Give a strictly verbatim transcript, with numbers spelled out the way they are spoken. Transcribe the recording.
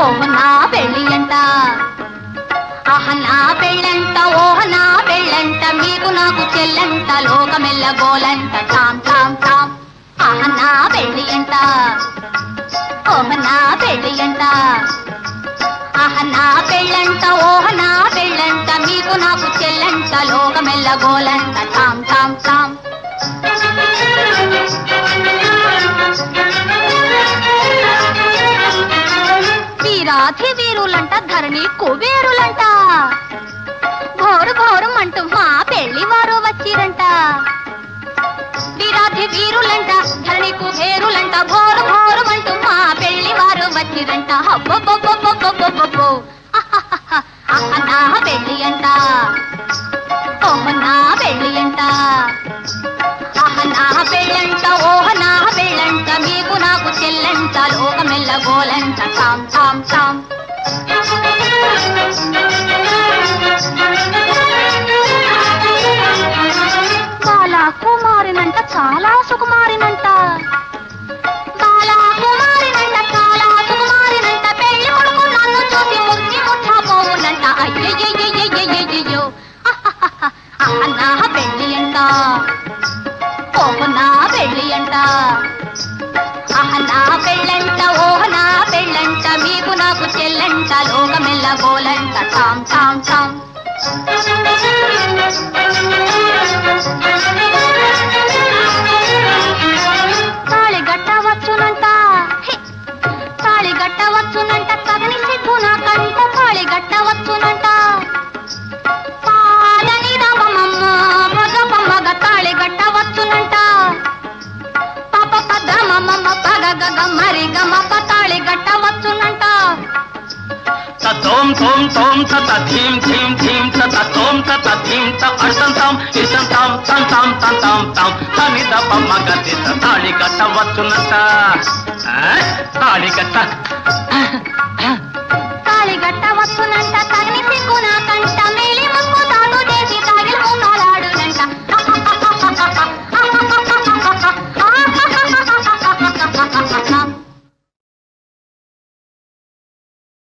ఓహ నా పెళ్ళి అంట ఆహ నా పెళ్ళంట ఓహ నా పెళ్ళంట మీకు నాకు చెల్లంట లోకమెల్ల గోలంట టామ్ టామ్ టామ్ ఆహ నా పెళ్ళి అంట ఓహ నా పెళ్ళి అంట ఆహ నా పెళ్ళంట ఓహ నా పెళ్ళంట మీకు నాకు చెల్లంట లోకమెల్ల గోలంట టామ్ టామ్ టామ్ వీరాధి వీరులంట ధరణి కుబేరులంట ఘోరు ఘోరం అంటూ మా పెళ్లి వారు వచ్చిరంట వీరాధి వీరులంట ధరణి కుబేరులంట ఘోరు ఘోరం అంటూ మా పెళ్లి వారు వచ్చిరంట హబ్బబ్బబ్బబ్బబ్బబ్బబ్బో అహ నా పెళ్లి అంట ఓహ నా పెళ్లి అంట అహ నా పెళ్ళంట ఓహ నా పెళ్ళంట మీకు నాకు చెల్లంట లోకమెల్ల గోలంట టామ్ టామ్ టామ్ బాలా కుమారినంట చాలా సుకుమారినంట బాలా కుమారినంట చాలా సుకుమారినంట పెళ్లి కొడుకు నన్ను చూసి ముచ్చి ముచ్చపోవునంట అయ్యయ్యయ్యయ్యయ్యయ్యో అహ నా పెళ్లి అంట ఓహ నా పెళ్ళి అంట ఆహ నా పెళ్ళంట ఓహ నా పెళ్ళంట మీకు నాకు చెల్లంట లోకమెల్ల గోలంట టామ్ టామ్ టామ్ తాళి గట్టవచ్చునంట తాళి గట్టవచ్చునంట తగని సిగ్గు నాకంట తాళి గట్టవచ్చునంట పాలని రామమ్మ భగపమ్మగ తాళి గట్టవచ్చునంట పాప పద మమ్మ పగ గగ మరి గమ పతాళి గట్టవచ్చునంట తోం తోం తోం తత థీం థీం థీం తత తోం తత థీం త అర్థం తాం ఇష్టం తాం తం తాం తం తాం తాం తని దప మగ తిత తాళి కట్టవచ్చునంట తాళి కట్ట తాళి గట్టవచ్చునంట తగిని సిగ్గు నాకంట మేలి ముక్కు